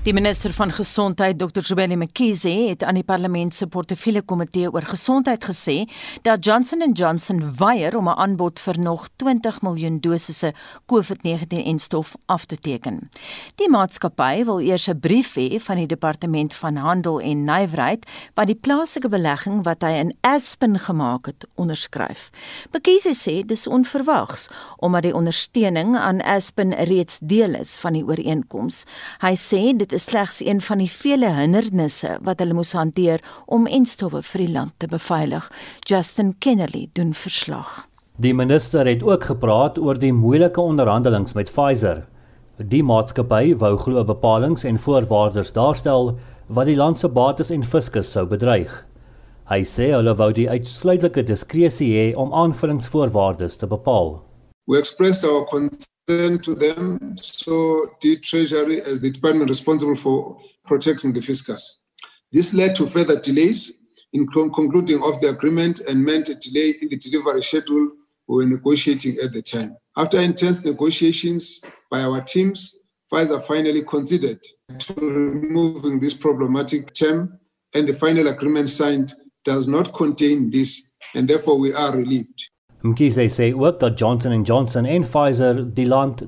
Die minister van Gesondheid, Dr. Zweli Mkhize, het aan die parlement se portefeulje komitee oor gesondheid gesê dat Johnson & Johnson weier om 'n aanbod vir nog 20 miljoen dosisse COVID-19-enstof af te teken. Die maatskappy wil eers 'n brief hê van die Departement van Handel en Nywerheid wat die plaaslike belegging wat hy in Aspen gemaak het, onderskryf. Mkhize sê dis onverwags, omdat die ondersteuning aan Aspen reeds deel is van die ooreenkoms. Hy sê dit is slegs een van die vele hindernisse wat hulle moes hanteer om enstowwe vir die land te beveilig. Justin Kennerly doen verslag. Die minister het ook gepraat oor die moeilike onderhandelings met Pfizer. Die maatskappy wou glo bepalings en voorwaardes daarstel wat die land se bates en fiskus sou bedreig. Hy sê hulle wou die uitsluitlike diskresie hê om aanvullingsvoorwaardes te bepaal. We expressed our concern to them, so did Treasury as the department responsible for protecting the fiscus. This led to further delays in concluding of the agreement and meant a delay in the delivery schedule we were negotiating at the time. After intense negotiations by our teams, Pfizer finally considered to removing this problematic term, and the final agreement signed does not contain this, and therefore we are relieved. Mkhize sê ook dat Johnson & Johnson en Pfizer die land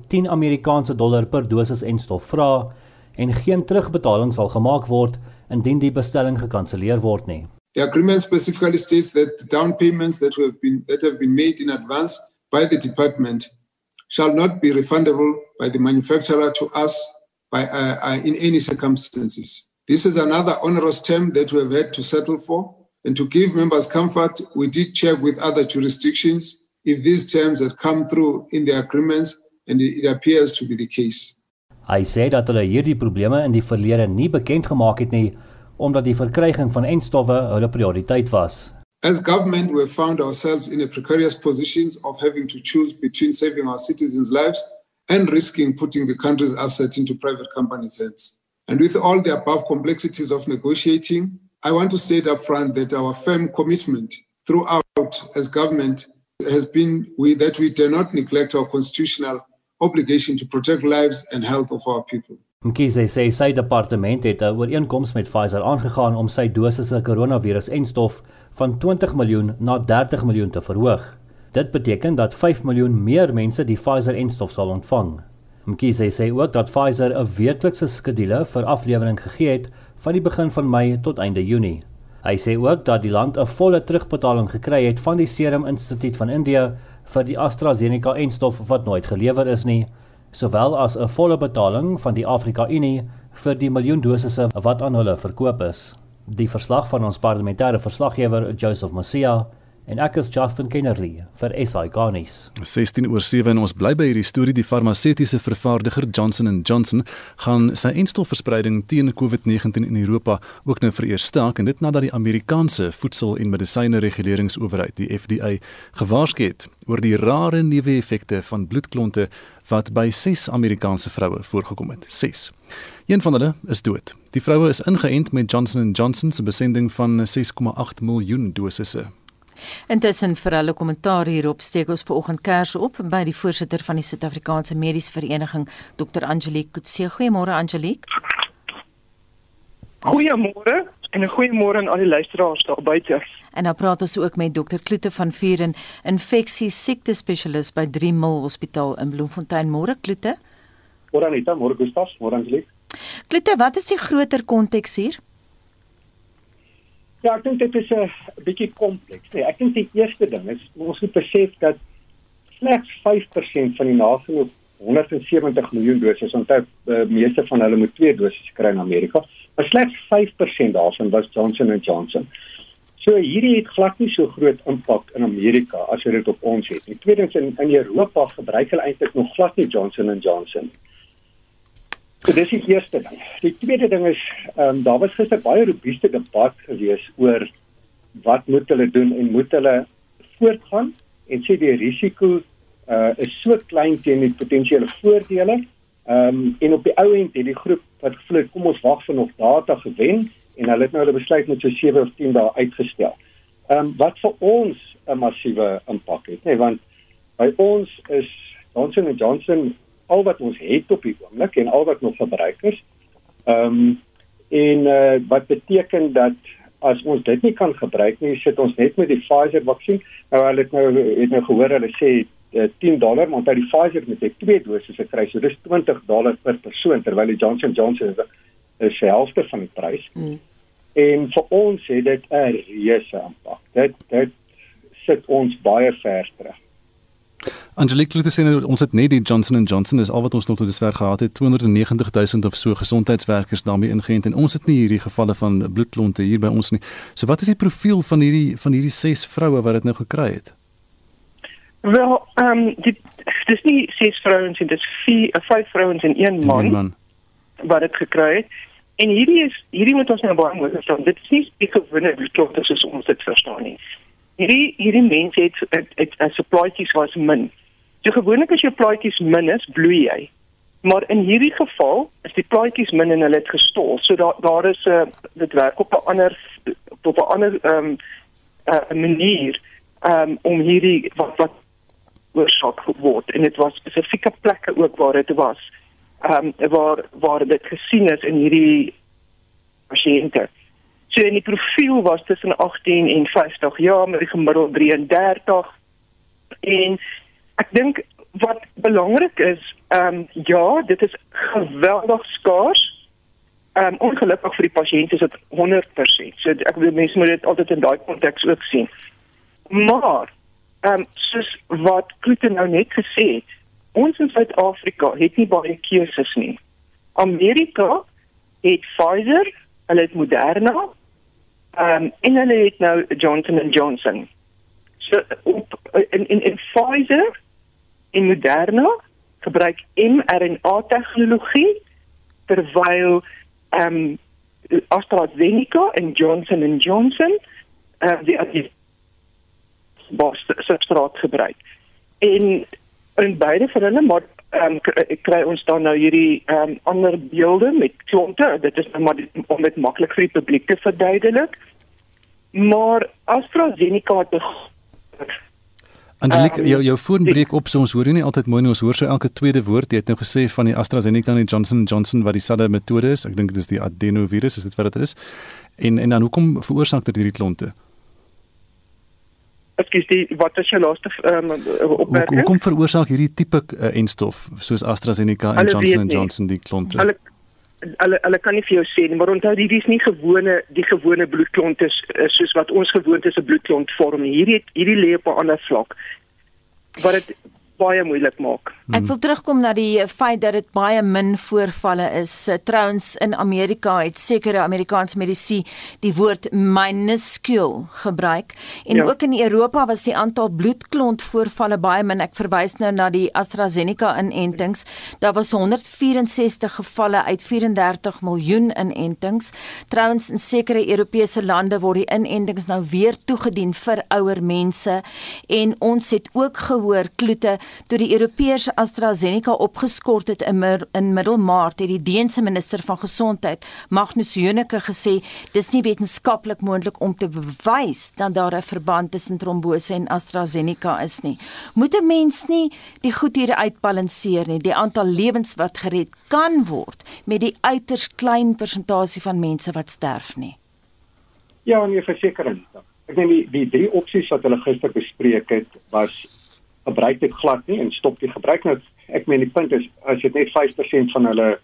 $10 per dosis enstof vra en geen terugbetaling sal gemaak word indien die bestelling gekanselleer word nie. The agreement specifically states that down payments that have been made in advance by the department shall not be refundable by the manufacturer to us in any circumstances. This is another onerous term that we have had to settle for. And to give members comfort, we did check with other jurisdictions if these terms had come through in the agreements, and it appears to be the case. Hy sê dat hulle hierdie probleme in die verlede nie bekend gemaak het nie, omdat die verkryging van enstowwe hulle prioriteit was. As government, we have found ourselves in a precarious position of having to choose between saving our citizens' lives and risking putting the country's assets into private companies' hands. And with all the above complexities of negotiating, I want to state up front that our firm commitment throughout as government has been that we do not neglect our constitutional obligation to protect lives and health of our people. Mkhize sê sy departement het 'n ooreenkoms met Pfizer aangegaan om sy dosisse coronavirus-enstof van 20 miljoen na 30 miljoen te verhoog. Dit beteken dat 5 miljoen meer mense die Pfizer-enstof sal ontvang. Mkhize sê ook dat Pfizer 'n weeklikse skedule vir aflewering gegee het van die begin van Mei tot einde Junie. Hy sê ook dat die land 'n volle terugbetaling gekry het van die Serum Instituut van Indië vir die AstraZeneca-enstof wat nooit gelewer is nie, sowel as 'n volle betaling van die Afrika-Unie vir die miljoen dosisse wat aan hulle verkoop is. Die verslag van ons parlementêre verslaggewer Joseph Masia en ek is Justin Kennerly vir SAK nuus. 16:07 en ons bly by hierdie storie. Die farmaseutiese vervaardiger Johnson & Johnson gaan sy enstofverspreiding teen COVID-19 in Europa ook nou vereers staak, en dit nadat die Amerikaanse Voedsel- en Medisyne Reguleringsowerheid, die FDA, gewaarsku het oor die rare neeweffekte van bloedklonte wat by 6 Amerikaanse vroue voorgekom het. 6. Een van hulle is dood. Die vroue is ingeënt met Johnson & Johnson se besending van 6,8 miljoen dosisse. Intussen vir hulle kommentaar hierop steek ons vanoggend kers op by die voorsitter van die Suid-Afrikaanse Mediese Vereniging, Dr. Angelique Coetzee. Goeiemôre Angelique. Goeiemôre en 'n goeiemôre aan al die luisteraars daar buite. En nou praat ons ook met Dr. Kloete van Vuren, infeksiesiekte-spesialis by 3 Mil Hospitaal in Bloemfontein. Môre Kloete. Môre Anita, môre Gustav, môre Angelique. Kloete, wat is die groter konteks hier? Ja, ek dink dit is 'n bietjie kompleks. Nee, ek dink die eerste ding is ons moet besef dat slegs 5% van die nagenoeg 170 miljoen doses, onthou meeste van hulle moet 2 doses kry in Amerika, maar slegs 5% daarvan was Johnson & Johnson. So hierdie het glad nie so groot impak in Amerika as wat dit op ons het. En tweedens in Europa gebruik hulle eintlik nog glad nie Johnson & Johnson. So dis die eerste ding. Die tweede ding is, daar was gister baie robuuste debat gewees oor wat moet hulle doen en moet hulle voortgaan en sê die risiko is so klein teen die potensiële voordele. En op die ou end het die groep wat gevloei het, kom ons wag vir nog data gewen en hulle het nou hulle besluit met so 7 of 10 dae uitgestel. Wat vir ons 'n massiewe impak het, nee, want by ons is Johnson & Johnson al wat ons het op die oomblik en al wat nog verbruik is Wat beteken dat as ons dit nie kan gebruik nie, sit ons net met die Pfizer-vaksin. Nou, hulle het nou gehoor, hulle sê $10, maar onthou die Pfizer moet jy 2 dosisse kry, so dis $20 per persoon, terwyl die Johnson & Johnson is die helfte van die prys. En vir ons het dit 'n reuse impak. Dit sit ons baie ver terug. Angelique Kloete sê ons het net die Johnson & Johnson, dis al wat ons nog tot dusver gehad het, 290,000 of so gesondheidswerkers daarmee ingeënt, en ons het nie hierdie gevalle van bloedklonte hier by ons nie. So wat is die profiel van hierdie 6 vroue wat dit nou gekry het? Wel, dis nie 6 vrouens en dis 5 vrouens en 1 man wat dit gekry het. En hierdie moet ons nou baie mooi verstaan. Dit is nie die gewone bloedklonte soos ons dit verstaan nie. Hierdie mense het supplytjies was min. So gewoonlik as jou plaatjies min is, bloei jy. Maar in hierdie geval is die plaatjies min en hulle het gestol. So daar is dit werk op 'n ander manier om hierdie wat oorsaak word, en dit was spesifieke plekke ook waar dit was, waar dit gesien is in hierdie pasiënte. So in die profiel was tussen 18 en 50 jaar, met die gemiddeld 33, en ek dink wat belangrik is, dit is geweldig skaars, ongelukkig vir die pasiënt is dit 100%, so ek bedoel, mense moet dit altyd in daai konteks ook sien. Maar, soos wat Kloete nou net gesê het, ons in Suid-Afrika het nie baie keuses nie. Amerika het Pfizer, hulle het Moderna, en hulle het nou Johnson & Johnson. So, in Pfizer en Moderna gebruik mRNA-tegnologie, terwyl AstraZeneca en Johnson & Johnson die substraat gebruik. En in beide van hulle, maar kry ons dan nou hierdie ander beelde met klonte. Dit is nou maar om dit maklik vir die publiek te verduidelik. Maar AstraZeneca het Angelique, jou foon breek op, so ons hoor nie altyd mooi nie, ons hoor so elke tweede woord. Jy het nou gesê van die AstraZeneca en die Johnson & Johnson wat dieselfde metode is. Ek dink dit is die adenovirus, is dit wat dit is? En dan hoekom veroorsaak dit hierdie klonte? Wat is jou laaste opmerking? Hoekom veroorsaak hierdie tipe enstof, soos AstraZeneca en Johnson & Johnson die klonte? Hulle kan nie vir jou sê nie, maar onthou, die is nie die gewone bloedklonte soos wat ons gewoond is 'n bloedklont vorm. Hierdie lê op 'n ander vlak, wat dit baie moeilik maak. Ek wil terugkom na die feit dat dit baie min voorvalle is. Trouwens, in Amerika het sekere Amerikaanse medici die woord minuscule gebruik. En ook in Europa was die aantal bloedklontvoorvalle baie min. Ek verwys nou na die AstraZeneca inentings. Daar was 164 gevalle uit 34 miljoen inentings. Trouwens, in sekere Europese lande word die inentings nou weer toegedien vir ouer mense. En ons het ook gehoor, Kloete, toe die Europeërs AstraZeneca opgeskort het in middelmaart, het die Deense minister van Gesondheid, Magnus Heunicke, gesê, dis nie wetenskaplik moontlik om te bewys dat daar 'n verband tussen trombose en AstraZeneca is nie. Moet 'n mens nie die goed hier uitbalanseer nie, die aantal lewens wat gered kan word, met die uiters klein persentasie van mense wat sterf nie? Ja, nee, verseker. Ek dink die 3 opsies wat hulle gister bespreek het, was gebruik dit glad nie en stop die gebruik. Nou, ek meen die punt is, as dit net 5% van hulle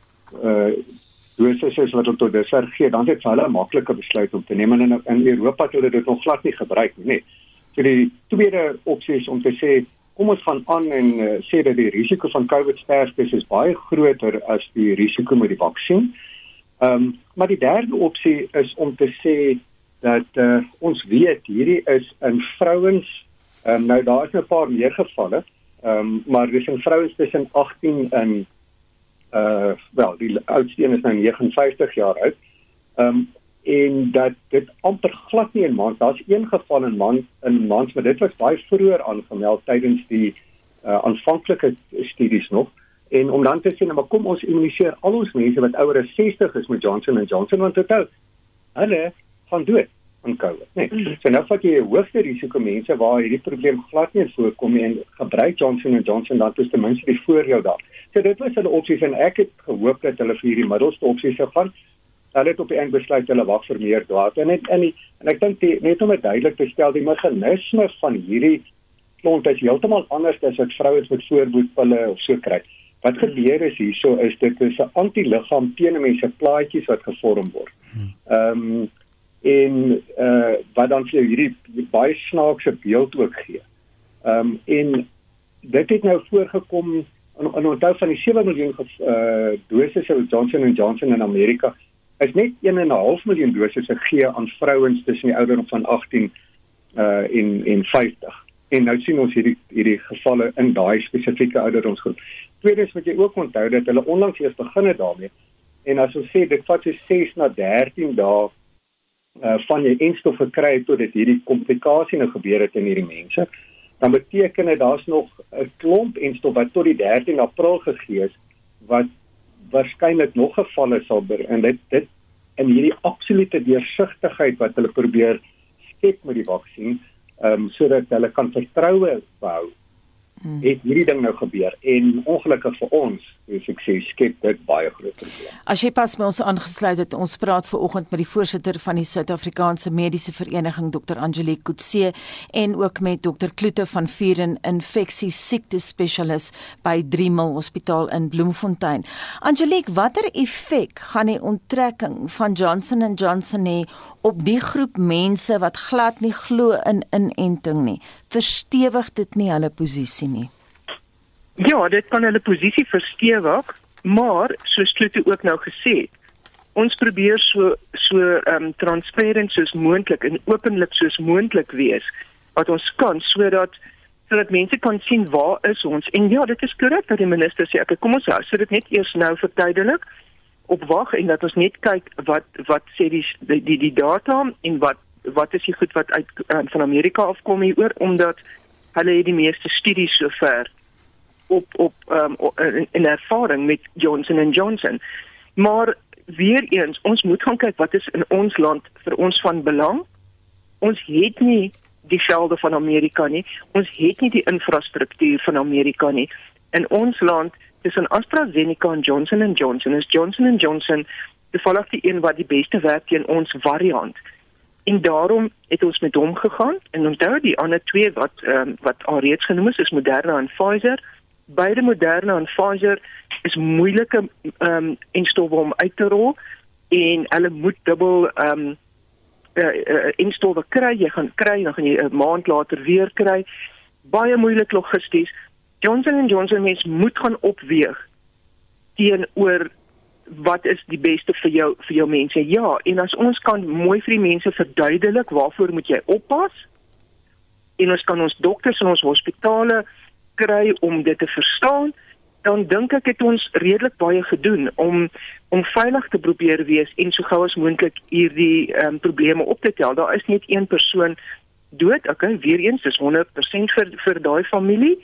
dosis is wat hulle tot dusver gee, dan is dit vir hulle 'n maklike besluit om te neem, en in Europa het hulle dit nog glad nie gebruik nie. So die tweede opsie is om te sê, kom ons gaan aan en sê dat die risiko van COVID-sterftes is baie groter as die risiko met die vaksin. Maar die derde opsie is om te sê dat ons weet, hierdie is in vrouens. Nou, daar is 'n paar meer gevalle, maar dis in vrouens tussen 18 en, die oudste een is nou 59 jaar oud, en dat dit amper glad nie in maand, daar's 1 geval in maand, maar dit was baie vroeër aangemeld tydens die aanvanklike studies nog, en om dan te sê, maar kom ons immuniseer al ons mense wat ouer as 60 is met Johnson & Johnson, want onthou, hulle gaan dood. aan COVID, nee. So nou vat jy 'n hoogste risiko mense waar hierdie probleem glad nie voorkom nie en gebruik Johnson & Johnson dan ten minste die voordeel daar. So dit was hulle opsies en ek het gehoop dat hulle vir hierdie middelste opsies sou gaan. Hulle het op die eind besluit hulle wag vir meer data en ek dink net om dit duidelik te stel, die meganisme van hierdie klont is heeltemal anders as wat vrouens met voorboedpille of so kry. Wat gebeur is hierso is dit is 'n antiliggaam teen 'n mens se plaatjies wat gevorm word. Wat dan vir hierdie baie snaakse beeld ook gee. En dit het nou voorgekom in onthou van die 7 miljoen dosisse van Johnson & Johnson in Amerika is net 1,5 miljoen dosisse gegee aan vrouens tussen die ouderdom van 18 en 50. En nou sien ons hierdie gevalle in daai spesifieke ouderdomsgroep. Tweedens moet jy ook onthou dat hulle onlangs eers begin het daarmee. En as ons sê dit vat so 6 na 13 dae van jy enstof gekry tot dit hierdie komplikasie nou gebeur het in hierdie mense, dan beteken dit daar's nog 'n klomp enstof wat tot die 13 April gegee is wat waarskynlik nog gevalle sal en dit in hierdie absolute deursigtigheid wat hulle probeer skep met die vaksin, sodat hulle kan vertroue behou. Het hierdie ding nou gebeur en ongelukkig vir ons, soos ek sê, skep dit baie groot probleem. As jy pas met ons aangesluit het, ons praat vanoggend met die voorsitter van die Suid-Afrikaanse Mediese Vereniging, Dr. Angelique Coetzee, en ook met Dr. Kloete van Vuren, infeksie siekte spesialis by Driemel Hospitaal in Bloemfontein. Angelique, watter effek gaan die onttrekking van Johnson & Johnson hê op die groep mense wat glad nie glo in inenting nie? Verstewig dit nie hulle posisie nie? Ja, dit kan hulle posisie verstewig, maar soos Kloete ook nou gesê het, ons probeer so transparant soos moontlik en openlik soos moontlik wees wat ons kan sodat mense kan sien waar is ons. En ja, dit is korrek dat die minister sê, okay, kom ons hou dit net eers nou verduidelik op wag en dat ons net kyk wat sê die data en wat is die goed wat uit van Amerika afkom hieroor, omdat hulle die meeste studies sover in ervaring met Johnson & Johnson. Maar weer eens, ons moet gaan kyk wat is in ons land vir ons van belang. Ons het nie die velde van Amerika nie. Ons het nie die infrastruktuur van Amerika nie. In ons land, tussen AstraZeneca en Johnson & Johnson, is Johnson & Johnson toevallig die een wat die beste werk teen ons variant. En daarom het ons met hom gegaan, en onthou die ander twee wat al reeds genoem is Moderna en Pfizer. Beide Moderna en Pfizer is moeilike enstowwe om uit te rol, en hulle moet dubbel enstowwe kry. Jy gaan kry, dan gaan jy 'n maand later weer kry. Baie moeilik logisties. Johnson & Johnson mens moet gaan opweeg teenoor wat is die beste vir jou mense. Ja, en as ons kan mooi vir die mense verduidelik waarvoor moet jy oppas, en ons kan ons dokters en ons hospitale kry om dit te verstaan, dan dink ek het ons redelik baie gedoen om veilig te probeer wees en so gou as moontlik hierdie probleme op te tel. Daar is net een persoon dood, okay, weer eens, dis 100% vir daai familie,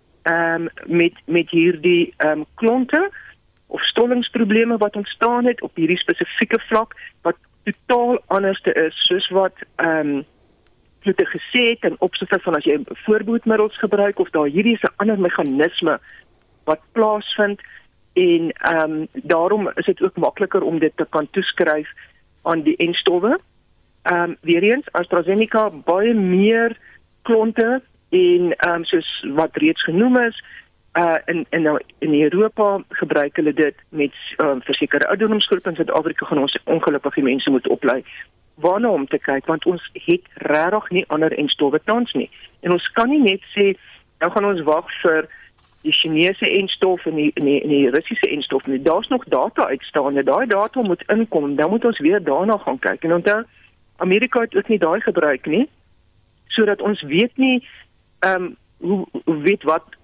met hierdie klonte of stollingsprobleme wat ontstaan het op hierdie spesifieke vlak, wat totaal anders is, soos wat Kloete gesê het, in opsigte van as jy voorboedmiddels gebruik, of daar hierdie is 'n ander meganisme wat plaasvind, en daarom is dit ook makliker om dit te kan toeskryf aan die enstowwe. Weer eens, AstraZeneca baie meer klonte, en soos wat reeds genoem is, in Europa gebruik hulle dit met versekerde ouderdomsgroepe. In Suid-Afrika gaan ons ongelukkig die mense moet oplei waarna om te kyk, want ons het regtig nie ander enstowwe tans nie. En ons kan nie net sê, nou gaan ons wag vir die Chinese enstof en die Russiese enstof nie. Daar's nog data uitstaande, daai data moet inkom, dan moet ons weer daarna gaan kyk. En onthou, Amerika het ook nie daai gebruik nie, sodat ons weet nie, weet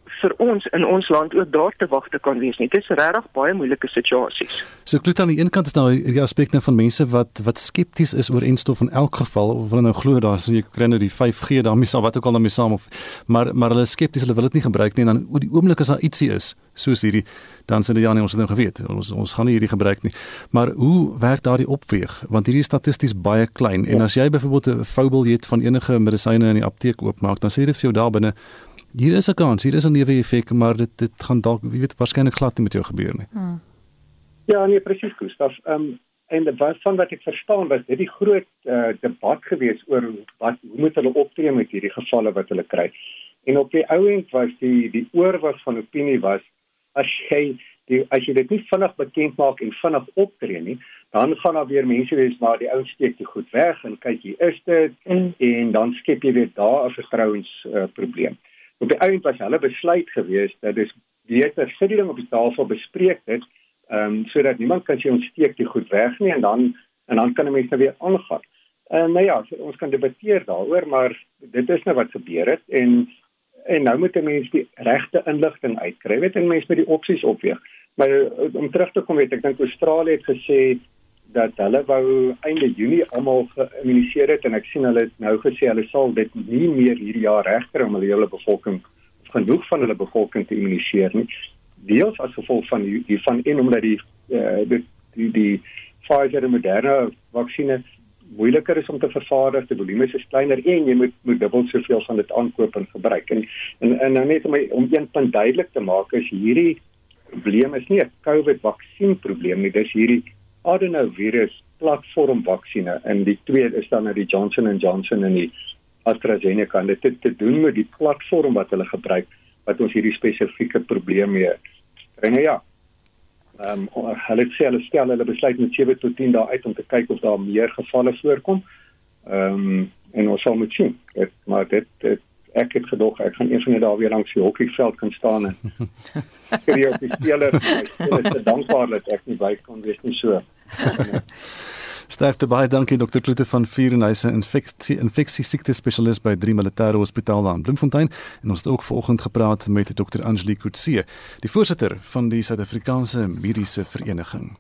vir ons in ons land ook daar te wag te kan wees nie. Dit is regtig baie moeilike situasies. So Kloet, aan die een kant is nou die aspekte van mense wat skepties is oor en-stof in elk geval, of hulle nou glo daar so jy kry nou die 5G daarmee saam, wat ook al daarmee saam, maar hulle is skepties, hulle wil dit nie gebruik nie, en dan oor die oomblik as daar ietsie is, soos hierdie, dan sê die ons het nou geweet, ons gaan nie hierdie gebruik nie. Maar hoe werk daardie opweeg? Want hierdie is statisties baie klein, en as jy byvoorbeeld 'n voubiljet van enige medisyne in die apteek oopmaak, dan sê dit vir jou daar binne, hier is 'n kans, hier is 'n neeweffek, maar dit gaan dalk, wie weet, waarskynlik glad nie met jou gebeur nie. Ja, nee, presies, Gustaf. En van wat ek verstaan was dit die groot debat gewees oor hoe moet hulle optree met hierdie gevalle wat hulle kry. En op die ou end was die oorwig van opinie was, as jy dit nie vinnig bekend maak en vinnig optree nie, dan gaan daar weer mense wees, maar die ouens steek dit goed weg en kyk, hier is dit, en dan skep jy weer daar 'n vertrouensprobleem. Op die eind was hulle besluit geweest dat dis beter sit die ding op die tafel, bespreek dit, sodat niemand kan sê ons steek die goed weg nie, en dan kan die mense weer aangaan. Nou ja, so ons kan debatteer daaroor, maar dit is nou wat gebeur het, en nou moet 'n mens die regte inligting uitkry, weet, en mense met die opsies opweeg. Maar om terug te kom, weet ek dink Australië het gesê dat hulle wou einde Junie almal geïmmuniseer het, en ek sien hulle het nou gesê hulle sal dit nie meer hierdie jaar regkry om hulle hele bevolking, genoeg van hulle bevolking te immuniseer nie. Deels as gevolg van en omdat die Pfizer en Moderna vaksines moeiliker is om te vervaardig, die volume is kleiner, en jy moet dubbel soveel van dit aankoop en gebruik. En nou net om een punt duidelik te maak, is hierdie probleem is nie 'n COVID-vaksin probleem nie, dis hierdie adenovirus platformvaksine, en die twee is dan nou die Johnson & Johnson en die AstraZeneca, en dit het te doen met die platform wat hulle gebruik, wat ons hierdie spesifieke probleem mee kry. Nou ja, hulle sê hulle besluit met 7 tot 10 dae uit om te kyk of daar meer gevalle voorkom, en ons sal moet sien. Ek het gedog, ek gaan een van die dae weer langs die hockeyveld kan staan en skree op die spelers, en ek is dankbaar dat ek nie by kon wees nie so. Sterkte baie dankie Dr. Kloete van Vierenhuise, infeksie siekte spesialist by 3 Militaire Hospitaal in Bloemfontein, en ons het ook vanoggend gepraat met Dr. Angelique Coetzee, die voorsitter van die Suid-Afrikaanse Mediese Vereniging.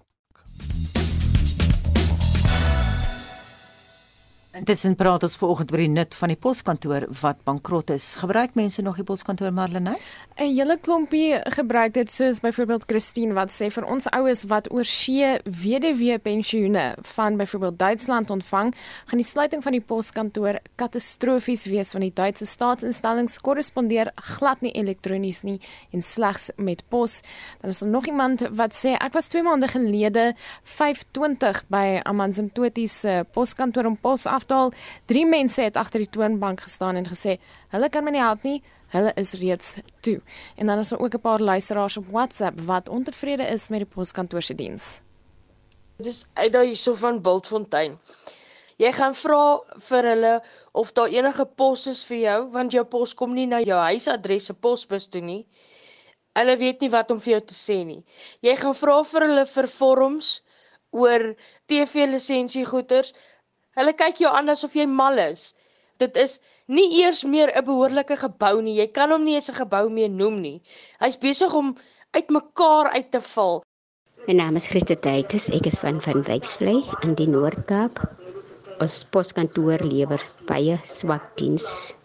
Intussen praat ons vanoggend oor die nut van die poskantoor wat bankrot is. Gebruik mense nog die poskantoor, Marlene? 'n Hele klompie gebruik dit, soos byvoorbeeld Christine wat sê vir ons oues wat oorsee weduwee pensioene van byvoorbeeld Duitsland ontvang, gaan die sluiting van die poskantoor katastrofies wees, want die Duitse staatsinstellings korrespondeer glad nie elektronies nie en slegs met pos. Dan is nog iemand wat sê, ek was 2 maande gelede 5:20 by Amanzimtoti se poskantoor om pos af te haal. 3 mense het agter die toonbank gestaan en gesê, hulle kan my nie help nie, hulle is reeds toe. En dan is daar ook 'n paar luisteraars op WhatsApp wat ontevrede is met die poskantoor se diens. Dit is uit daar hierso van Bultfontein. Jy gaan vra vir hulle of daar enige pos is vir jou, want jou pos kom nie na jou huisadres se posbus toe nie. Hulle weet nie wat om vir jou te sê nie. Jy gaan vra vir hulle vir vorms oor TV-lisensiegoeders. Hulle kyk jou aan asof jy mal is. Dit is nie eers meer 'n behoorlike gebou nie. Jy kan hom nie eens 'n gebou meer noem nie. Hy's besig om uitmekaar uit te val. My naam is Christa Titus. Ek is van Wyksvlei in die Noord-Kaap. Ons poskantoor lewer baie swak diens.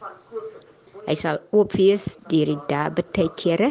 Hy sal oop wees deur die dae baie kere,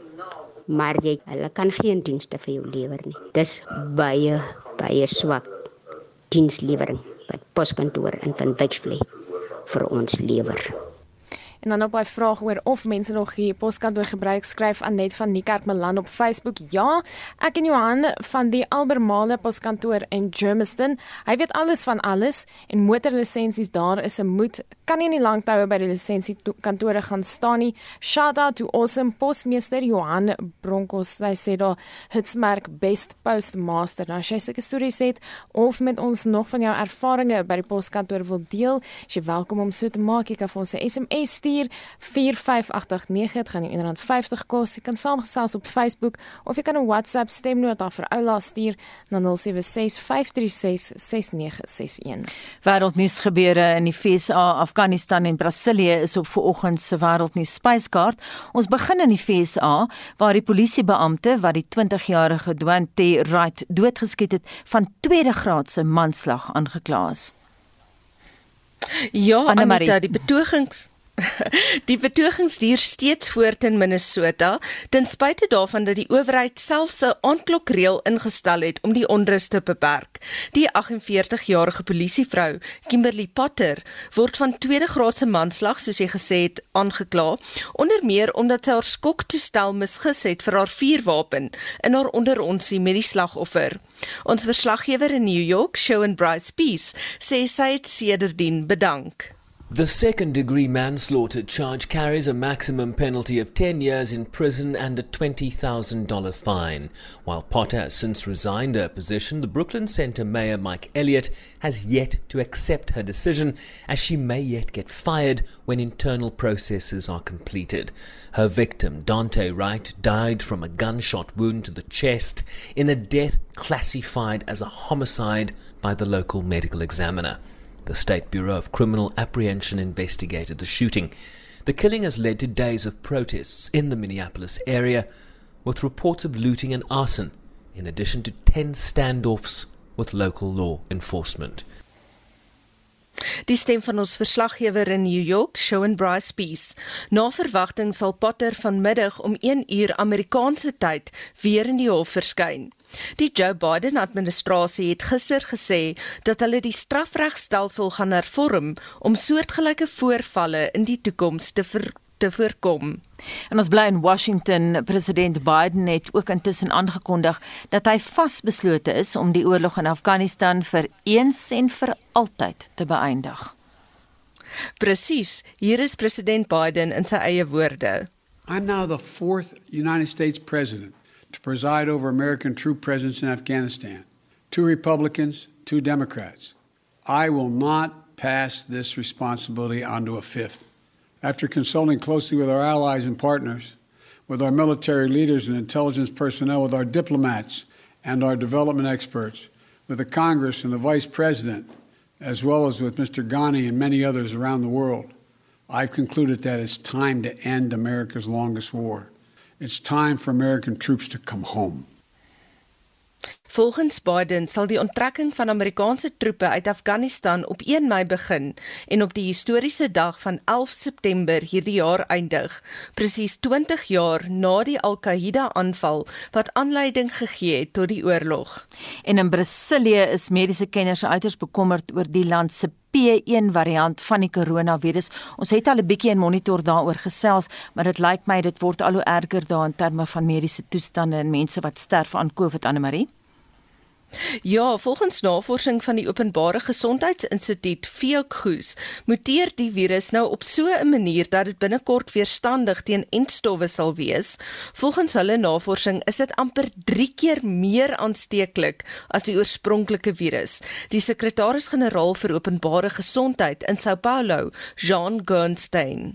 maar hulle kan geen dienste vir jou lewer nie. Dis baie swak dienslewering wat poskantoor in Van Wyksvlei vir ons lewer. En dan op by vraag oor of mense nog die poskantoor gebruik, skryf Annette van Niekerk Milan op Facebook. Ja, ek en Johan van die Albemarle poskantoor in Germiston. Hy weet alles van alles en motorlisensies daar is 'n moed. Kan nie in die langtoue by die lisensiekantore gaan staan nie. Shout out to awesome posmeester Johan Bronkos. Hy sê daar hitsmerk best postmaster. Nou as jy sulke stories het of met ons nog van jou ervarings by die poskantoor wil deel, is jy welkom om so te maak. Jy kan vir ons 'n SMS stuur stuur 45889, dit gaan jou R1.50 kos. Jy kan saamgesels op Facebook of jy kan 'n WhatsApp stemnota vir Oula stuur na 0765366961. Wêreldnuus gebeure in die VSA, Afghanistan en Brasilië is op vanoggend se wêreldnuus spyskaart. Ons begin in die VSA waar die polisiebeampte wat die 20-jarige Dwante Wright doodgeskiet het van tweede graadse manslag aangekla is. Ja, Anita, die betogings duur steeds voort in Minnesota, ten spyte daarvan dat die owerheid selfs 'n aandklokreël ingestel het om die onrus te beperk. Die 48-jarige polisievrou, Kimberly Potter, word van tweede graadse manslag, soos sy gesê het, aangekla, onder meer omdat sy haar skoktoestel misgis het vir haar vuurwapen in haar onderontsie met die slagoffer. Ons verslaggewer in New York, Shaun Bryce Peace, sê sy het sedertdien bedank. The second-degree manslaughter charge carries a maximum penalty of 10 years in prison and a $20,000 fine. While Potter has since resigned her position, the Brooklyn Center Mayor Mike Elliott has yet to accept her decision, as she may yet get fired when internal processes are completed. Her victim, Dante Wright, died from a gunshot wound to the chest in a death classified as a homicide by the local medical examiner. The State Bureau of Criminal Apprehension investigated the shooting. The killing has led to days of protests in the Minneapolis area, with reports of looting and arson, in addition to 10 standoffs with local law enforcement. Die stem van ons verslaggewer in New York, Shaun Bryce Peace. Na verwagting sal Potter vanmiddag om 1 uur Amerikaanse tyd weer in die hof verskyn. Die Joe Biden-administrasie het gister gesê dat hulle die strafregstelsel gaan hervorm om soortgelyke voorvalle in die toekoms te voorkom. En ons bly in Washington. President Biden het ook intussen aangekondig dat hy vasbeslote is om die oorlog in Afghanistan vir eens en vir altyd te beëindig. Presies, hier is president Biden in sy eie woorde. I'm now the 4th United States president to preside over American troop presence in Afghanistan. 2 Republicans, 2 Democrats. I will not pass this responsibility on to a 5th. After consulting closely with our allies and partners, with our military leaders and intelligence personnel, with our diplomats and our development experts, with the Congress and the Vice President, as well as with Mr. Ghani and many others around the world, I've concluded that it's time to end America's longest war. It's time for American troops to come home. Volgens Biden sal die onttrekking van Amerikaanse troepe uit Afghanistan op 1 Mei begin en op die historiese dag van 11 September hierdie jaar eindig, presies 20 jaar na die Al-Qaeda-aanval wat aanleiding gegee het tot die oorlog. En in Brasilië is mediese kenners uiters bekommerd oor die land se P1 variant van die coronavirus. Ons het al 'n bietjie in Monitor daaroor gesels, maar dit lyk my dit word al hoe erger daar in terme van mediese toestande en mense wat sterf aan COVID, Annemarie. Ja, volgens navorsing van die Openbare Gesondheidsinstituut Fiocruz muteer die virus nou op so 'n manier dat dit binnekort weerstandig teen entstowwe sal wees. Volgens hulle navorsing is dit amper 3 keer meer aansteeklik as die oorspronklike virus. Die sekretaris-generaal vir openbare gesondheid in São Paulo, Jean Gernstein.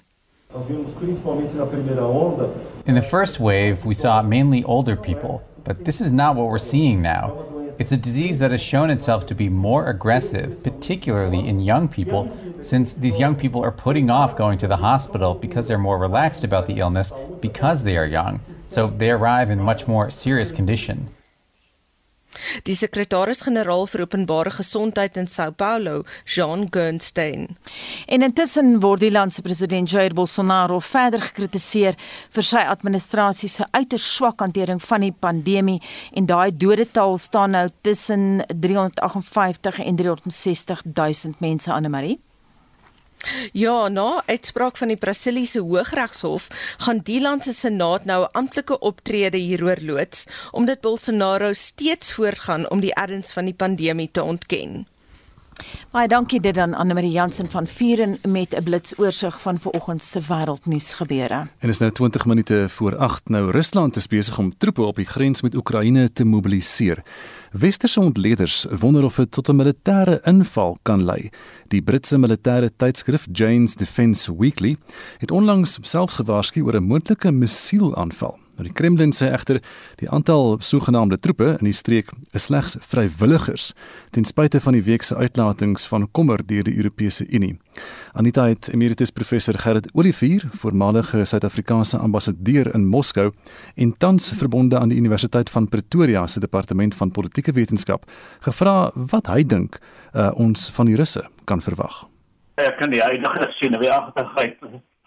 In the first wave, we saw mainly older people, but this is not what we're seeing now. It's a disease that has shown itself to be more aggressive, particularly in young people, since these young people are putting off going to the hospital because they're more relaxed about the illness because they are young. So they arrive in much more serious condition. Die sekretaris-generaal vir openbare gesondheid in São Paulo, Jean Gernstein. En intussen word die land se president Jair Bolsonaro verder gekritiseer vir sy administrasie se uiters swak hantering van die pandemie en daai dodetal staan nou tussen 358 en 360.000 mense, Annemarie. Ja, na uitspraak van die Brasiliese Hooggeregshof gaan die land se senaat nou 'n amptelike optrede hieroor loods, omdat Bolsonaro steeds voortgaan om die erns van die pandemie te ontken. Baie dankie dit aan Anne-Marie Jansen van Vuren met 'n blitsoorsig van vanoggend se wêreldnuus gebeure. En is nou 20 minute voor 8. Nou Rusland is besig om troepe op die grens met Oekraïne te mobiliseer. Westerse ontleeders wonder of dit tot 'n militêre inval kan lei. Die Britse militêre tydskrif Jane's Defence Weekly het onlangs selfs gewaarsku oor 'n moontlike missielaanval. Nou die Kremlin sê egter die aantal sogenaamde troepe in die streek is slegs vrywilligers ten spyte van die week se uitlatings van kommer deur die Europese Unie. Anita het emeritus professor Gerrit Olivier, voormalige Suid-Afrikaanse ambassadeur in Moskou en tans verbonde aan die Universiteit van Pretoria se departement van politieke wetenskap, gevra wat hy dink ons van die Russe kan verwag. Ek kan die huidige senuweeagtigheid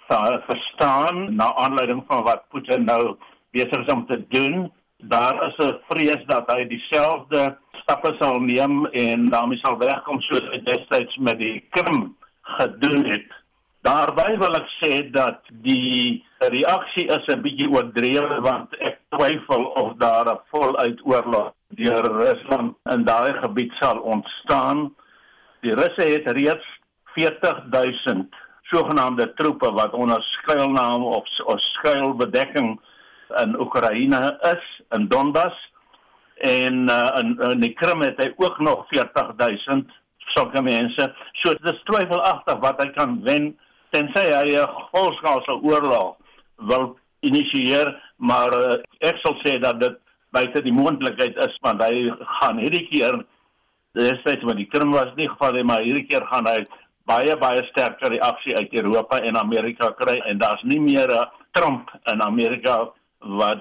verstaan na aanleiding van wat Putin nou besig is om te doen. Daar is 'n vrees dat hy dieselfde stappe sal neem en daarmee sal wegkom soos hy destyds met die Krim gedoen het. Daarbij wil ek sê dat die reaksie is 'n bietjie oordrewe, want ek twyfel of daar 'n voluit oorlog deur Rusland in daai gebied sal ontstaan. Die Russe het reeds 40.000 sogenaamde troepe wat onder skuilnaam of skuilbedekking in Oekraïne is, in Donbas, en in die Krim het hy ook nog 40.000 sulke mense. So dit is twyfelagtig wat hy kan wen, tensy hy 'n volskaalse oorlog wil initieer, maar ek sal sê dat dit buite die moontlikheid is, want hy gaan hierdie keer, destyds met die Krim was nie geval, maar hierdie keer gaan hy baie sterker reaksie uit Europa en Amerika kry, en daar's nie meer 'n Trump in Amerika wat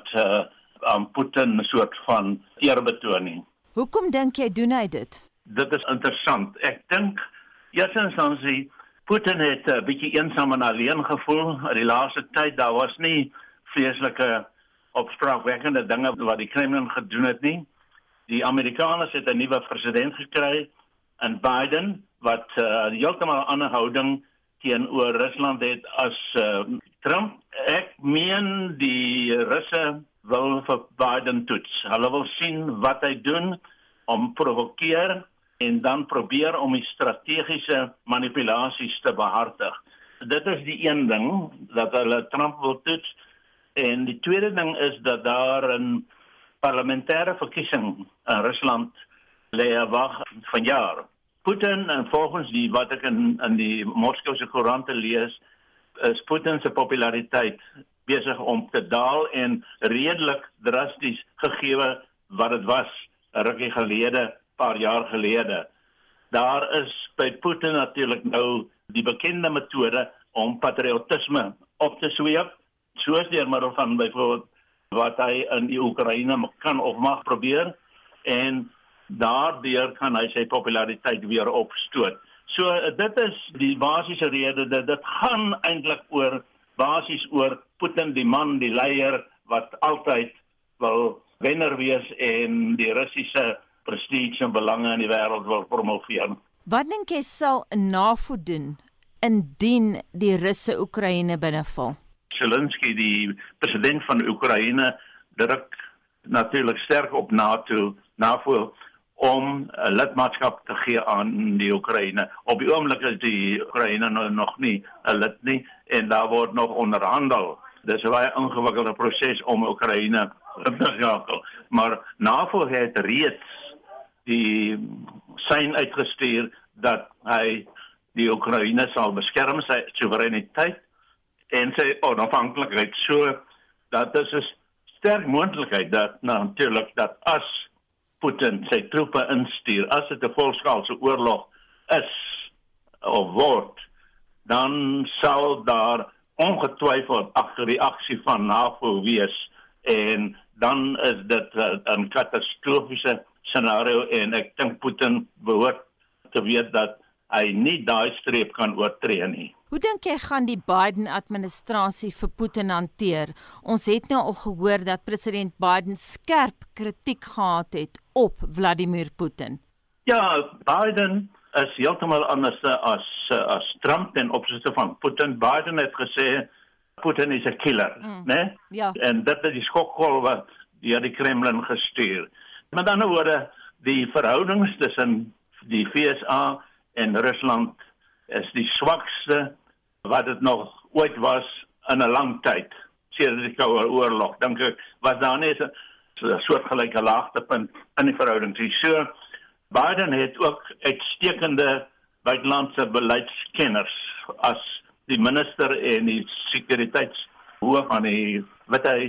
aan Putin 'n soort van eer betoon nie. Hoekom dink jy doen hy dit? Dit is interessant. Ek dink, eerstens Putin het 'n bietjie eensaam en alleen gevoel in die laaste tyd. Daar was nie vreeslike opspraakwekkende dinge wat die Kremlin gedoen het nie. Die Amerikaners het 'n nuwe president gekry, en Biden, wat heeltemal 'n ander houding teenoor Rusland het as Trump. Ek meen die Russe wil vir Biden toets. Hulle wil sien wat hy doen om provokeer en dan probeer om die strategiese manipulasies te behartig. Dit is die een ding, dat hulle Trump wil toets. En die tweede ding is dat daar 'n parlementêre verkiesing in Rusland lê wag vanjaar. Putin, en volgens wat ek in die Moskouse koerante lees, is Putin se populariteit besig om te daal en redelik drasties gegee wat dit was 'n rukkie gelede, paar jaar gelede. Daar is by Putin natuurlik nou die bekende metode om patriotisme op te sweep, soos deur middel van byvoorbeeld wat hy in die Oekraïne kan of mag probeer, en daardeur kan hy sy populariteit weer opstoot. So dit is die basiese rede, dat dit gaan eintlik basies oor Putin, die man, die leier, wat altyd wil wenner wees en die Russiese prestige en belange in die wêreld wil promoveer. Wat dink jy sal NAVO doen indien die Russe Oekraïne binneval? Zelensky, die president van Oekraïne, druk natuurlik sterk op NAVO om 'n lidmaatskap te gee aan die Oekraïne. Op die oomblik is die Oekraïne nog nie 'n lid nie, en daar word nog onderhandel. Dis 'n baie ingewikkelde proses om Oekraïne in te skakel. Maar NAVO het reeds die sein uitgestuur dat hy die Oekraïne sal beskerm, sy soewereiniteit en sy onafhanklikheid. So dat is 'n sterk moontlikheid dat natuurlik dat as Putin sy troepe instuur, as dit 'n volskaalse oorlog is of word, dan sal daar ongetwyfeld agterreaksie van NAVO wees, en dan is dit 'n katastrofiese scenario, en ek dink Putin behoort te weet dat hy nie daai streep kan oortree nie. Hoe dink jy gaan die Biden-administrasie vir Putin hanteer? Ons het nou al gehoor dat president Biden skerp kritiek gehad het op Vladimir Putin. Ja, Biden is heeltemal anders as Trump ten opsigte van Putin. Biden het gesê Putin is 'n killer, né? Ja. En dit is die skokgolwe deur die Kremlin gestuur. Met ander woorde, die verhoudings tussen die VSA en Rusland is die swakste wat dit nog ooit was in 'n lang tyd. Sedert die Koue Oorlog, dink ek, was daar net 'n soortgelyke laagtepunt in die verhouding. So, Biden het ook uitstekende buitelandse beleidskenners as die minister en die sekuriteitshoof van die Witte Huis,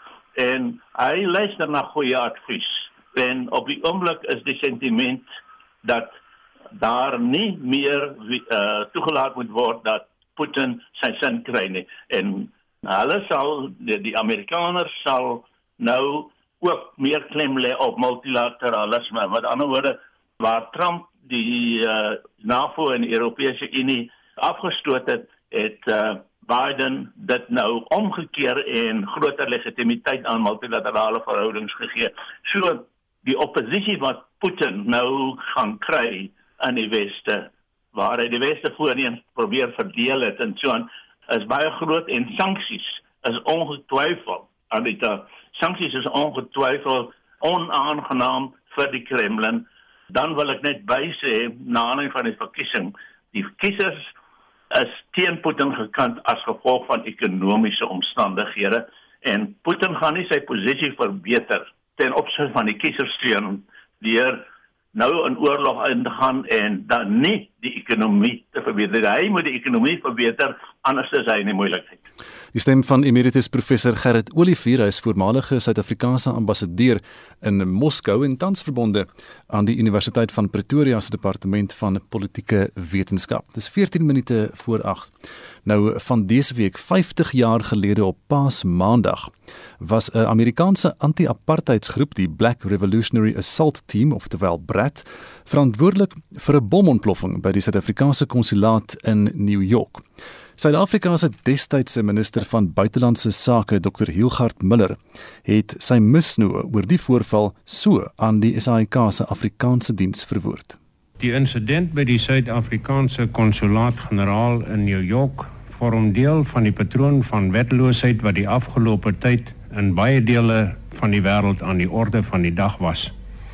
en hy luister na goeie advies. En op die oomblik is die sentiment dat daar nie meer toegelaat moet word dat Putin sy sin kry nie. En hulle sal, die Amerikaners sal nou ook meer klem lê op multilateralisme. Met ander woorde, waar Trump die NAVO en die Europese Unie afgestoot het, het Biden dit nou omgekeer en groter legitimiteit aan multilaterale verhoudings gegee. So die oppositie wat Putin nou gaan kry in die Weste, waar hy die Weste voorheen probeer verdeel het en so aan, is baie groot, en sanksies is ongetwyfeld, Anita, sanksies is ongetwyfeld onaangenaam vir die Kremlin. Dan wil ek net bysê, na aanleiding van die verkiesing, die kiesers is teen Putin gekant as gevolg van ekonomiese omstandighede, en Putin gaan nie sy posisie verbeter ten opsigte van die kieserssteun deur nou in oorlog in te gaan en dan nie die ekonomie te verbeter. Hy moet die ekonomie verbeter, anders is hy in die moeilikheid. Die stem van emeritus professor Gerrit Olivier, hy is voormalige Suid-Afrikaanse ambassadeur in Moskou en tans verbonde aan die Universiteit van Pretoria se departement van politieke wetenskap. Dis 14 minute voor 8. Nou van dese week 50 jaar gelede op Paasmaandag was 'n Amerikaanse anti-apartheidsgroep, die Black Revolutionary Assault Team, oftewel BRAT, verantwoordelik vir 'n bomontploffing by die Suid-Afrikaanse konsulaat in New York. Suid-Afrika se destydse minister van buitelandse sake, Dr. Hilgard Miller, het sy misnoë oor die voorval so aan die SAIK se Afrikaanse diens verwoord. Die insident by die Suid-Afrikaanse konsulaat-generaal in New York vorm deel van die patroon van wetteloosheid wat die afgelope tyd in baie dele van die wêreld aan die orde van die dag was.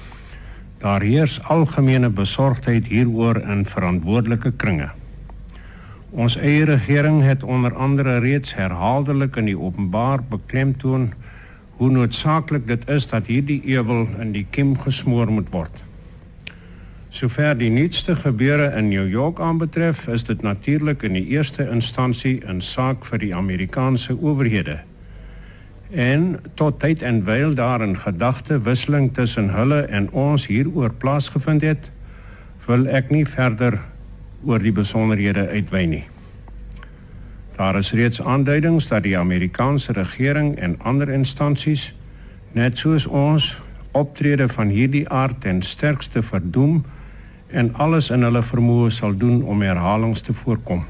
Daar heers algemene besorgdheid hieroor in verantwoordelike kringe. Ons eie regering het onder andere reeds herhaaldelik in die openbaar beklemtoon hoe noodsaaklik dit is dat hierdie ewel in die kiem gesmoor moet word. Sover die nuutste gebeure in New York aanbetref, is dit natuurlik in die eerste instansie 'n saak vir die Amerikaanse owerhede. En tot tyd en wyl daar 'n gedagtewisseling tussen hulle en ons hieroor plaasgevind het, wil ek nie verder oor die besonderhede uitwy nie. Daar is reeds aanduidings dat die Amerikaanse regering en ander instansies, net soos ons, optrede van hierdie aard ten sterkste verdoem en alles in hulle vermoë sal doen om herhalings te voorkom.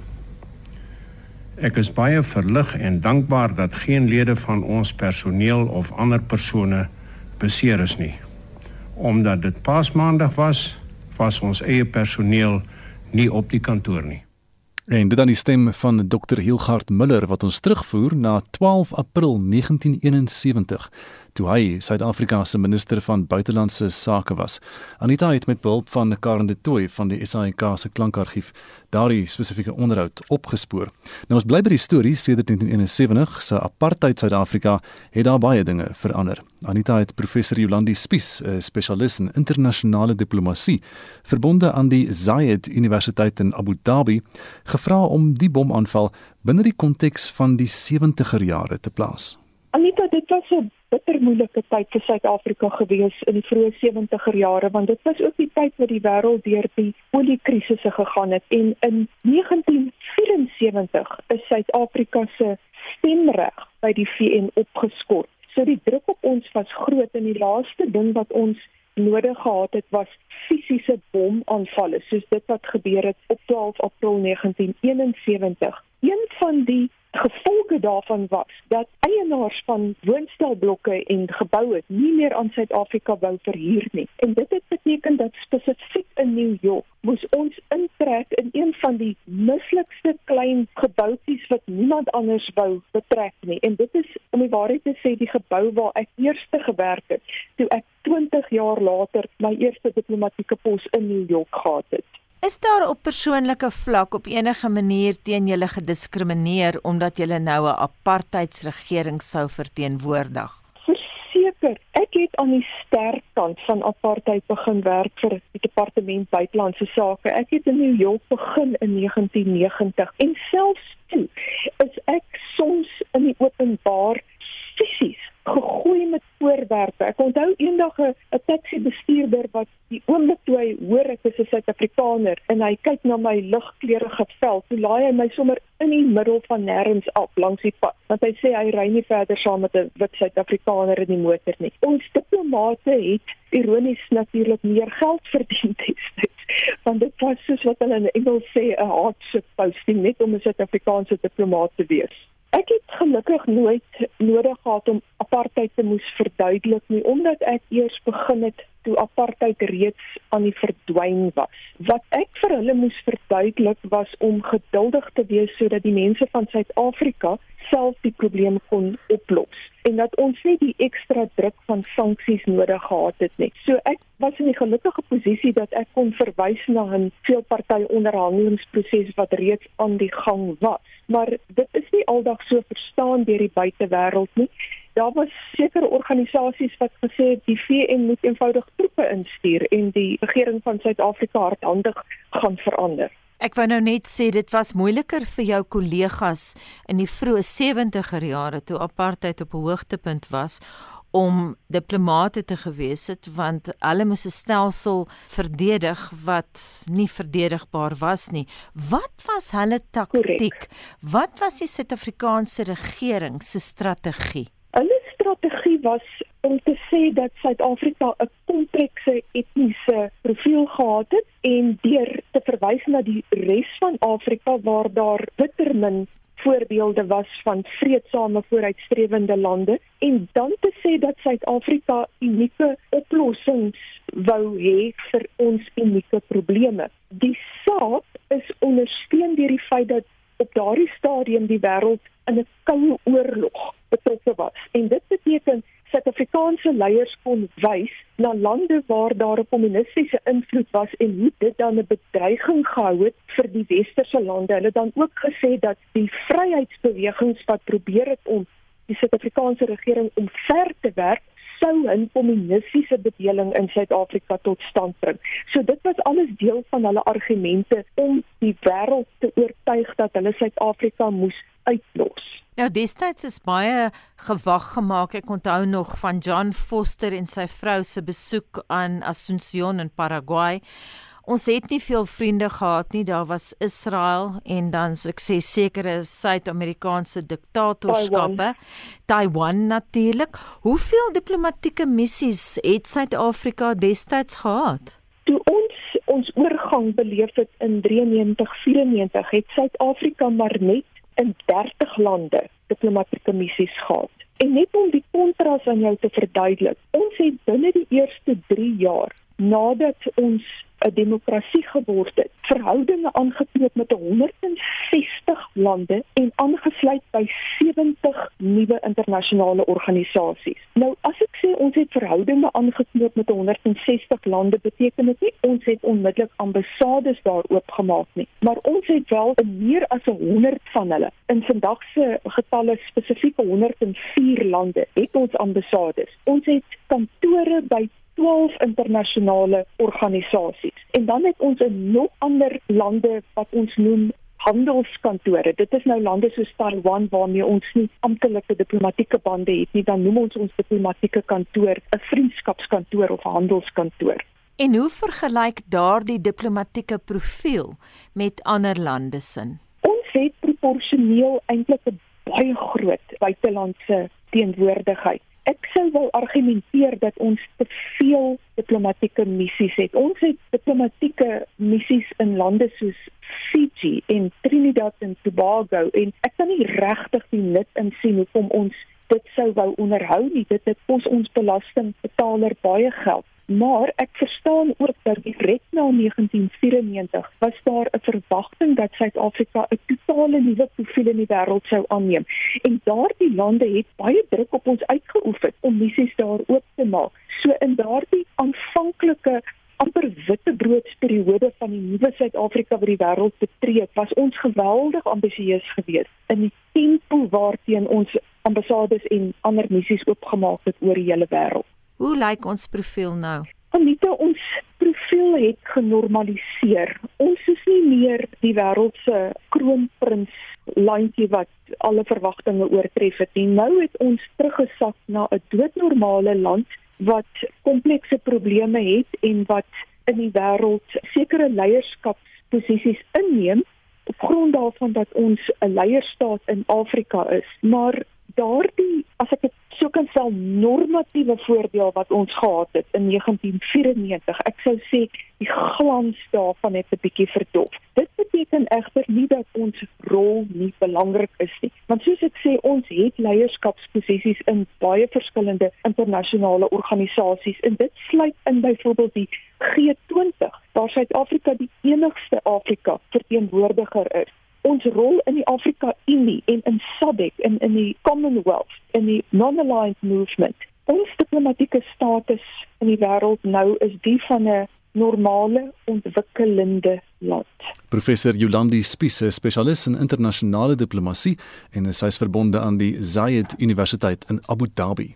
Ek is baie verlig en dankbaar dat geen lede van ons personeel of ander persone beseer is nie. Omdat dit Paasmaandag was ons eie personeel nie op die kantoor nie. En dit dan die stem van Dr. Hilgard Miller wat ons terugvoer na 12 April 1971, toe hy Suid-Afrika se minister van buitelandse sake was. Anita het met behulp van Karen de Tooy van die SAIK se klankargief daardie spesifieke onderhoud opgespoor. Nou ons bly by die storie, sedert 1971 se apartheid Suid-Afrika het daar baie dinge verander. Anita het professor Jolandi Spies, 'n spesialis in internasionale diplomatie, verbonde aan die Zayed Universiteit in Abu Dhabi, gevra om die bomaanval binne die konteks van die 70er jare te plaas. Anita, dit was 'n bittermoeilike tyd vir Suid-Afrika gewees in die vroeë 70er jare, want dit was ook die tyd wat die wêreld deur die oliekrisisse gegaan het, en in 1974 is Suid-Afrika se stemreg by die VN opgeskort. So die druk op ons was groot, en die laaste ding wat ons nodig gehad het was fisiese bomaanvalle, soos dit wat gebeur het op 12 April 1971. Een van die gevolge daarvan was dat eienaars van woonstelblokke en geboue nie meer aan Suid-Afrika wou verhuur nie. En dit het beteken dat spesifiek in New York moes ons intrek in een van die mislikste klein gebouetjies wat niemand anders wou betrek nie. En dit is, om die waarheid te sê, die gebou waar ek eerste gewerk het, toe ek 20 jaar later my eerste diplomatieke pos in New York gehad het. Is daar op persoonlike vlak op enige manier teen julle gediskrimineer omdat julle nou 'n apartheidsregering sou verteenwoordig? Verseker, ek het aan die sterkkant van apartheid begin werk vir die Departement Buitelandse Sake. Ek het in New York begin in 1990 en selfs toe is ek soms in die openbaar fisies gegooi met voorwerpe. Ek onthou eendag 'n taxi bestuurder wat die oomblik toe hy hoor ek is 'n Suid-Afrikaner en hy kyk na my ligkleurige vel, toe laai hy my sommer in die middel van nêrens af langs die pad, want hy sê hy ry nie verder saam met 'n wit Suid-Afrikaner in die motor nie. Ons diplomate het ironies natuurlik meer geld verdien destyds, want dit was soos wat hulle in Engels sê 'n hardship posting, net om 'n Suid-Afrikaanse diplomaat te wees. Ek het gelukkig nooit nodig gehad om apartheid te moes verduidelik nie, omdat ek eers begin het toe apartheid reeds aan die verdwyn was. Wat ek vir hulle moes verduidelik was om geduldig te wees sodat die mense van Suid-Afrika self die probleem kon oplos en dat ons nie die ekstra druk van sanksies nodig gehad het nie. So ek was in die gelukkige posisie dat ek kon verwys na 'n veelparty onderhandelingsproses wat reeds aan die gang was. Maar dit is nie aldag so verstaan deur die buitewêreld nie. Daar was sekere organisasies wat gesê het die VN moet eenvoudig troepe instuur en die regering van Suid-Afrika hardhandig gaan verander. Ek wou nou net sê dit was moeiliker vir jou kollegas in die vroeë 70er jare toe apartheid op 'n hoogtepunt was om diplomate te gewees het, want hulle moes 'n stelsel verdedig wat nie verdedigbaar was nie. Wat was hulle taktiek? Correct. Wat was die Suid-Afrikaanse regering se strategie? Hulle strategie was om te sê dat Suid-Afrika 'n komplekse etniese profiel gehad het en deur te verwys na die res van Afrika waar daar bitter min voorbeelde was van vreedsame vooruitstrewende lande en dan te sê dat Suid-Afrika unieke oplossings wou hê vir ons unieke probleme. Die saak is ondersteun deur die feit dat op daardie stadium die wêreld in 'n koue oorlog betrokke was. En dit beteken Suid-Afrikaanse leiers kon wys na lande waar daar 'n kommunistiese invloed was en hoe dit dan 'n bedreiging gehou het vir die westerse lande. Hulle het dan ook gesê dat die vryheidsbewegings wat probeer het om die Suid-Afrikaanse regering omver te werk, sou 'n kommunistiese bedeling in Suid-Afrika tot stand bring. So dit was alles deel van hulle argumente om die wêreld te oortuig dat hulle Suid-Afrika moes uitlos. Nou destyds is baie gewag gemaak. Ek onthou nog van John Foster en sy vrou se besoek aan Asunción in Paraguay. Ons het nie veel vriende gehad nie. Daar was Israel en dan so ek sê sekere Suid-Amerikaanse diktatorskappe. Taiwan natuurlik. Hoeveel diplomatieke missies het Suid-Afrika destyds gehad? Toe ons oorgang beleef het in 93-94 het Suid-Afrika maar net in 30 lande diplomatieke missies gehad. En net om die kontras aan jou te verduidelik, ons het binne die eerste 3 jaar nadat ons 'n demokrasie geword het, verhoudinge aangeknoop met 160 lande en aangesluit by 70 nuwe internasionale organisasies. Nou as ek sê ons het verhoudinge aangeknoop met 160 lande, beteken dit nie ons het onmiddellik ambassades daar oopgemaak nie, maar ons het wel meer as 100 van hulle. In vandag se getalle spesifiek 104 lande het ons ambassades. Ons het kantore by 12 internasionale organisasies. En dan het ons in nog ander lande wat ons noem handelskantore. Dit is nou lande soos Taiwan waarmee ons nie amptelike diplomatieke bande het nie. Dan noem ons diplomatieke kantoor 'n vriendskapskantoor of 'n handelskantoor. En hoe vergelyk daardie diplomatieke profiel met ander lande se? Ons het proporsioneel eintlik 'n baie groot buitelandse teenwoordigheid. Ek sou wel argumenteer dat ons te veel diplomatieke missies het. Ons het diplomatieke missies in lande soos Fiji en Trinidad en Tobago en ek kan nie regtig die nut insien hoekom ons dit sou wou onderhou nie. Dit kos ons belastingbetaler baie geld. Maar ek verstaan ook dat direk na 1994 was daar 'n verwagting dat Suid-Afrika 'n totale nuwe profiel in die wêreld sou aanneem. En daardie lande het baie druk op ons uitgeoefen om missies daar oop te maak. So in daardie aanvanklike amper wittebroodsteriode van die nuwe Suid-Afrika wat die wêreld betree, was ons geweldig ambisieus geweest in die tempo waarteen ons ambassades en ander missies oopgemaak het oor die hele wêreld. Hoe lyk ons profiel nou? Anita, ons profiel het genormaliseer. Ons is nie meer die wêreld se kroonprins landjie wat alle verwagtinge oortref het nie. Nou het ons teruggesak na 'n doodnormale land wat komplekse probleme het en wat in die wêreld sekere leierskapsposisies inneem op grond daarvan dat ons 'n leierstaat in Afrika is. Maar daardie, as ek dit so kan stel, normatiewe voordeel wat ons gehad het in 1994, ek sou sê die glans daarvan het 'n bietjie verdof. Dit beteken egter nie dat ons rol nie belangrik is nie. Want soos ek sê, ons het leierskapsposisies in baie verskillende internasionale organisasies en dit sluit in byvoorbeeld die G20, waar Suid-Afrika die enigste Afrika verteenwoordiger is. Ons rol in die Afrika-Unie en in SADC en in die Commonwealth, in die Non-Aligned Movement. Ons diplomatieke status in die wêreld nou is die van 'n normale, ontwikkelende land. Professor Yolandi Spies, spesialis in internasionale diplomatie en sy is verbonde aan die Zayed Universiteit in Abu Dhabi.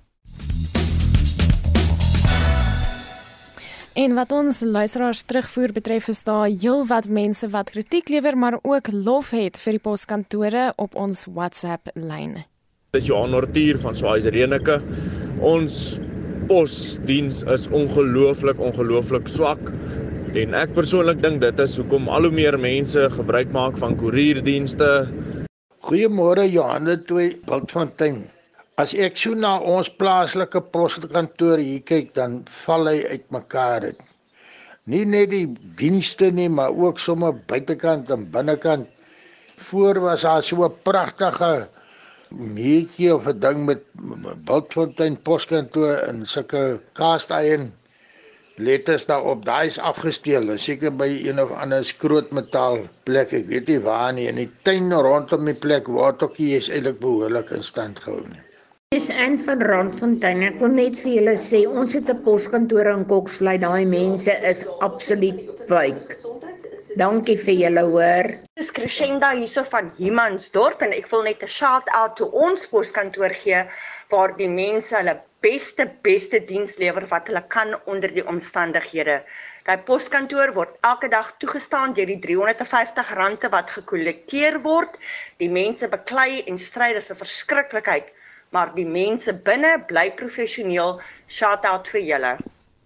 En wat ons luisteraars terugvoer betref, is daar heelwat mense wat kritiek lewer, maar ook lof het vir die poskantore op ons WhatsApp-lyn. Dit is Johan Nortier van Swaziland Reneke. Ons posdiens is ongelooflik swak. En ek persoonlik dink dit is hoekom al hoe meer mense gebruik maak van koerierdienste. Goeiemôre Johanne Bultfontein. As ek so na ons plaaslike poskantoor hier kyk, dan val hy uitmekaar uit. Nie net die dienste nie, maar ook sommer buitekant en binnekant. Voor was daar so 'n pragtige meetjie of 'n ding met Bultfontein poskantoor en sulke cast iron letters daarop. Daai is afgesteel, seker by een of ander skrootmetaal plek, ek weet nie waar nie. En die tuin rondom die plek word ook nie is eintlik behoorlik in stand gehou nie. Dis Anne van Randfontein. Ek wil net vir julle sê, ons het 'n poskantoor in Koksvlei. Daai mense is absoluut buik. Dankie vir julle hoor. Dis Crescenda hierso van Humansdorp en ek wil net 'n shout-out toe ons poskantoor gee waar die mense hulle beste diens lewer wat hulle kan onder die omstandighede. Daai poskantoor word elke dag toegestaan deur die R350 wat gekollekteer word. Die mense beklei en stry, dis 'n verskriklikheid. Maar die mense binne bly professioneel. Shout-out vir julle.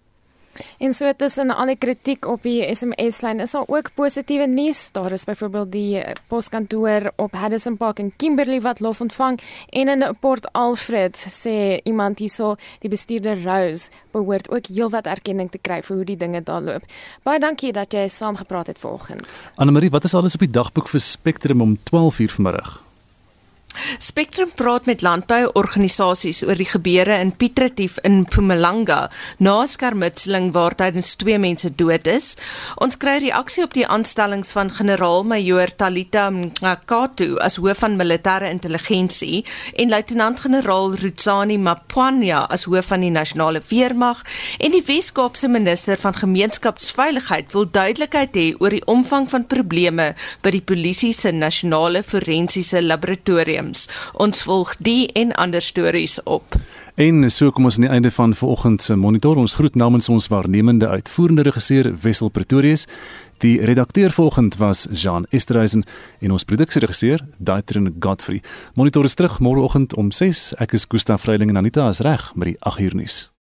En so tussen al die kritiek op die SMS-lyn is daar ook positiewe nuus. Daar is byvoorbeeld die poskantoor op Haddison Park in Kimberley wat lof ontvang en in Port Alfred sê iemand hierso, die bestuurder Rose behoort ook heelwat erkenning te kry vir hoe die dinge daar loop. Baie dankie dat jy saamgepraat het vanoggend. Anne-Marie, wat is alles op die dagboek vir Spectrum om 12:00 vanmiddag? Spectrum praat met landbouorganisasies oor die gebeure in Piet Retief in Mpumalanga na skermutseling waar tydens 2 mense dood is. Ons kry reaksie op die aanstellings van generaal-majoor Talita Mngakatu as hoof van militêre intelligensie en luitenant-generaal Rutsani Mapwanya as hoof van die nasionale weermag en die Wes-Kaapse minister van gemeenskapsveiligheid wil duidelikheid hê oor die omvang van probleme by die polisie se nasionale forensiese laboratorium. Ons volg die en ander stories op. En so kom ons aan die einde van vanoggend se Monitor. Ons groet namens ons waarnemende uitvoerende regisseur Wessel Pretorius. Die redakteur vanoggend was Jean Esterhuizen en ons produksieregisseur Daitrin Godfrey. Monitor is terug môreoggend om 6. Ek is Gustaf Vreiling en Anita is reg met die 8 uur nuus.